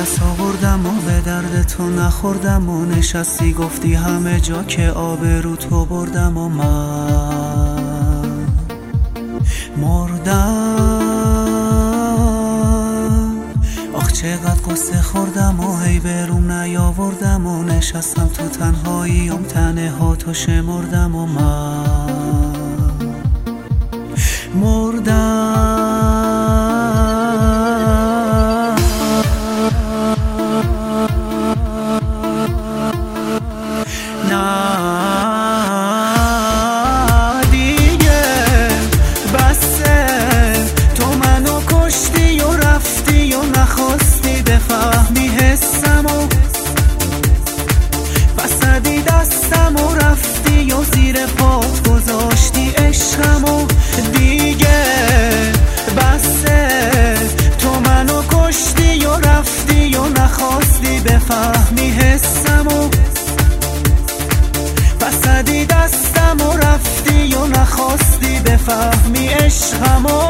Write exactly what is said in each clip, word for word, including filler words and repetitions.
دست آوردم و به درد تو نخوردم و نشستی گفتی همه جا که آبرو تو بردم و من مردم. آخ چقدر قصه خوردم و هی بروم نیاوردم و نشستم تو تنهاییم تنه ها تو شمردم و من مردم. نخواستی بفهمی حسمو، بسدی دستم و رفتی و زیر پات گذاشتی عشقمو. دیگه بسه تو منو کشتی و رفتی و نخواستی بفهمی حسمو، بسدی دستم و رفتی و نخواستی بفهمی عشقمو.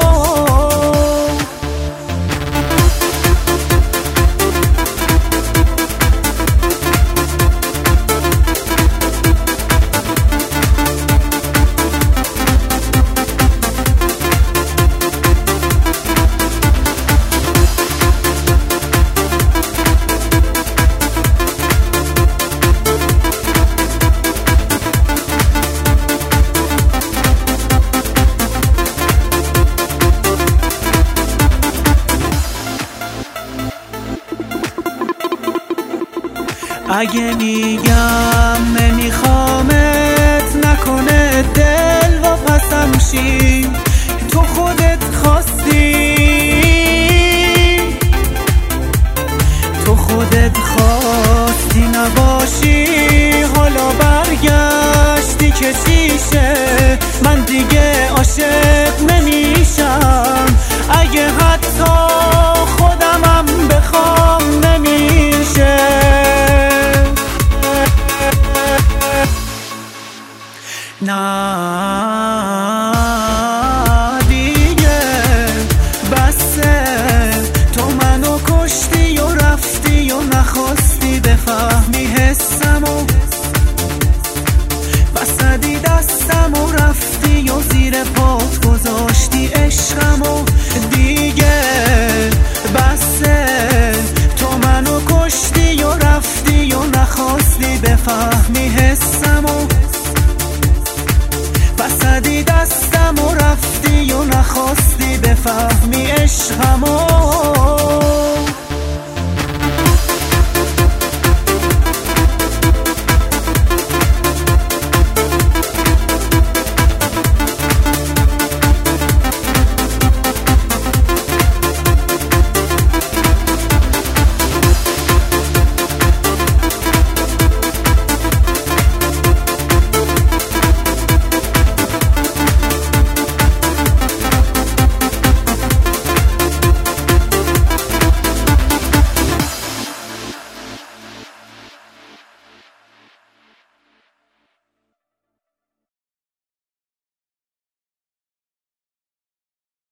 اگه میگم نمیخوامت نکنه دل و پسم شی، تو خودت خواستی، تو خودت خواستی نباشی. حالا برگشتی که چیشه، من دیگه عاشق نمیشم. اگه حتی خودمم بخوام نمیشه. نه دیگه بسه تو منو کشتی و رفتی و نخواستی بفهمی حسمو، بسدی دستم و رفتی و زیر پات گذاشتی عشقمو. دیگه بسه تو منو کشتی و رفتی و نخواستی بفهمی حسمو، بسدی دستم و رفتی و نخواستی بفهمی عشقمو.